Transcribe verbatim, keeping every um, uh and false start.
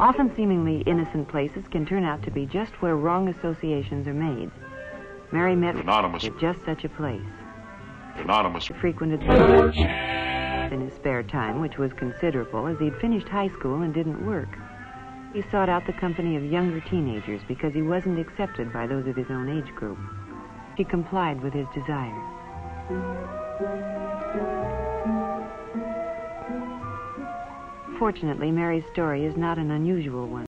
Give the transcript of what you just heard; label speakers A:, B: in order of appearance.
A: Often seemingly innocent places can turn out to be just where wrong associations are made. Mary met
B: Anonymous.
A: at just such a place.
B: Anonymous.
A: He frequented in his spare time, which was considerable, as he'd finished high school and didn't work. He sought out the company of younger teenagers because he wasn't accepted by those of his own age group. She complied with his desire. Fortunately, Mary's story is not an unusual one.